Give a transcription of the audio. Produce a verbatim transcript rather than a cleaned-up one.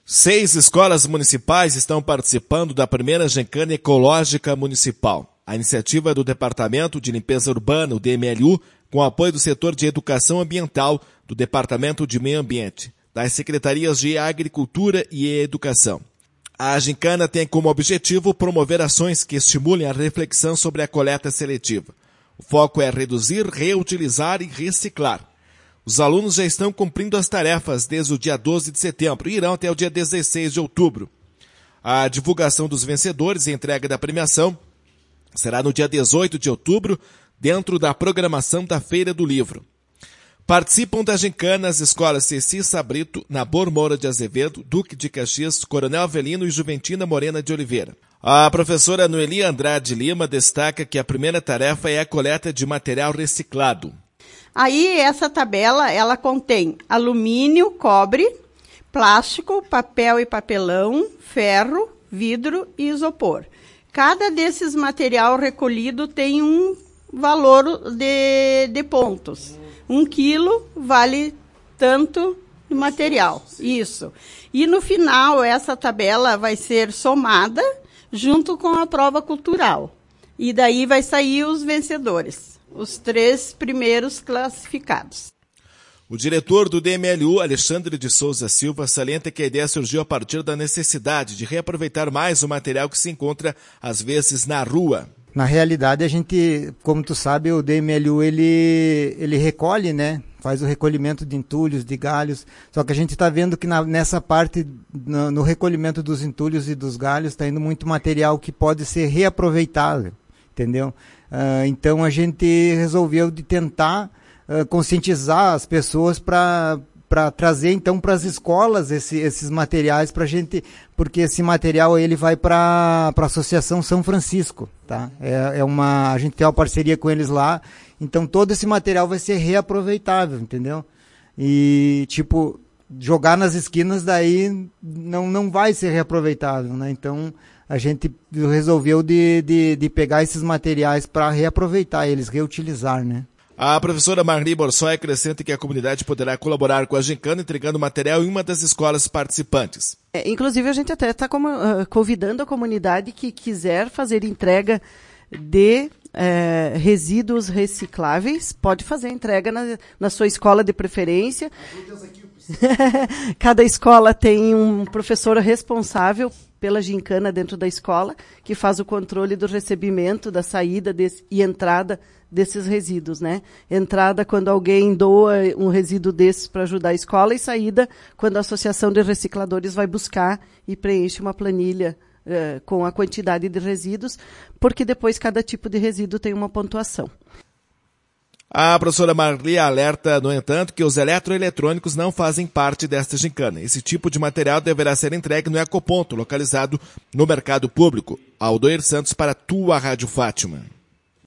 Seis escolas municipais estão participando da primeira Gincana Ecológica Municipal. A iniciativa é do Departamento de Limpeza Urbana, o D M L U, com apoio do setor de Educação Ambiental, do Departamento de Meio Ambiente, das Secretarias de Agricultura e Educação. A gincana tem como objetivo promover ações que estimulem a reflexão sobre a coleta seletiva. O foco é reduzir, reutilizar e reciclar. Os alunos já estão cumprindo as tarefas desde o dia doze de setembro e irão até o dia dezesseis de outubro. A divulgação dos vencedores e entrega da premiação será no dia dezoito de outubro, dentro da programação da Feira do Livro. Participam da gincana as escolas Ceci Sabrito, Nabor Moura de Azevedo, Duque de Caxias, Coronel Avelino e Juventina Morena de Oliveira. A professora Noeli Andrade Lima destaca que a primeira tarefa é a coleta de material reciclado. Aí essa tabela, ela contém alumínio, cobre, plástico, papel e papelão, ferro, vidro e isopor. Cada desses material recolhido tem um valor de, de pontos. Um quilo vale tanto do material. Isso. E no final, essa tabela vai ser somada junto com a prova cultural. E daí vai sair os vencedores. Os três primeiros classificados. O diretor do D M L U, Alexandre de Souza Silva, salienta que a ideia surgiu a partir da necessidade de reaproveitar mais o material que se encontra, às vezes, na rua. Na realidade, a gente, como tu sabe, o D M L U, ele, ele recolhe, né? Faz o recolhimento de entulhos, de galhos. Só que a gente está vendo que na, nessa parte, no, no recolhimento dos entulhos e dos galhos, está indo muito material que pode ser reaproveitável, entendeu? Uh, então a gente resolveu de tentar uh, conscientizar as pessoas para para trazer então para as escolas esse, esses materiais para a gente, porque esse material ele vai para para a Associação São Francisco, tá? É, é uma, a gente tem uma parceria com eles lá, então todo esse material vai ser reaproveitável, entendeu? E tipo, jogar nas esquinas daí não, não vai ser reaproveitável, né? Então a gente resolveu de, de, de pegar esses materiais para reaproveitar eles, reutilizar, né? A professora Marli Borsoi acrescenta que a comunidade poderá colaborar com a gincana entregando material em uma das escolas participantes. É, inclusive, a gente até está uh, convidando a comunidade que quiser fazer entrega de é, resíduos recicláveis, pode fazer entrega na, na sua escola de preferência. Cada escola tem um professor responsável pela gincana dentro da escola, que faz o controle do recebimento, da saída desse, e entrada desses resíduos, né? Entrada quando alguém doa um resíduo desses para ajudar a escola e saída quando a Associação de Recicladores vai buscar e preenche uma planilha uh, com a quantidade de resíduos, porque depois cada tipo de resíduo tem uma pontuação. A professora Marli alerta, no entanto, que os eletroeletrônicos não fazem parte desta gincana. Esse tipo de material deverá ser entregue no Ecoponto, localizado no mercado público. Aldoir Santos para a tua Rádio Fátima.